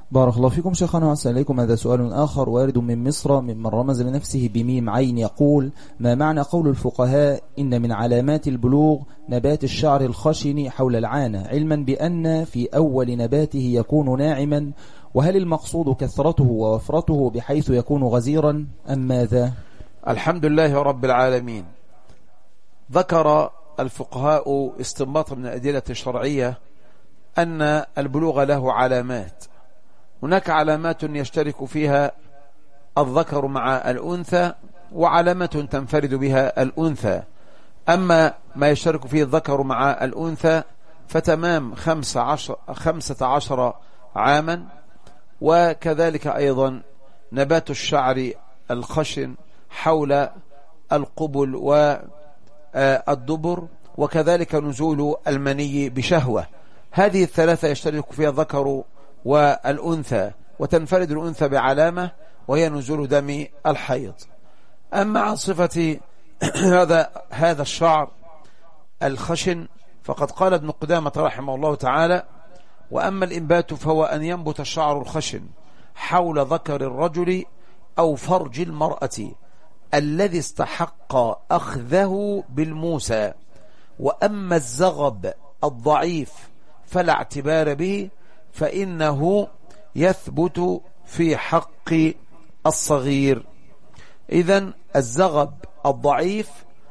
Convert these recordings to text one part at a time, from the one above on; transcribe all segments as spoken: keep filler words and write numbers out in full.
بارك الله فيكم شيخنا وأحسن إليكم. هذا سؤال آخر وارد من مصر ممن رمز لنفسه بميم عين، يقول: ما معنى قول الفقهاء إن من علامات البلوغ نبات الشعر الخشن حول العانة، علما بأن في أول نباته يكون ناعما، وهل المقصود كثرته ووفرته بحيث يكون غزيرا أم ماذا؟ الحمد لله رب العالمين. ذكر الفقهاء استنباطا من الأدلة الشرعية أن البلوغ له علامات. هناك علامات يشترك فيها الذكر مع الأنثى، وعلامة تنفرد بها الأنثى. أما ما يشترك فيه الذكر مع الأنثى فتمام خمسة عشر, خمسة عشر عاما، وكذلك أيضا نبات الشعر الخشن حول القبل والدبر، وكذلك نزول المني بشهوة. هذه الثلاثة يشترك فيها الذكر والأنثى، وتنفرد الأنثى بعلامة وهي نزول دم الحيض. أما عن صفة هذا هذا الشعر الخشن فقد قال ابن قدامة رحمه الله تعالى: وأما الإنبات فهو أن ينبت الشعر الخشن حول ذكر الرجل أو فرج المرأة الذي استحق أخذه بالموسى. وأما الزغب الضعيف فلا اعتبار به، فإنه يثبت في حق الصغير. إذن الزغب الضعيف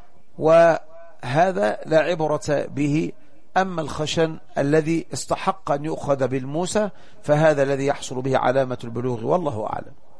وهذا لا عبرة به. أما الخشن الذي استحق أن يؤخذ بالموسى فهذا الذي يحصل به علامة البلوغ، والله أعلم.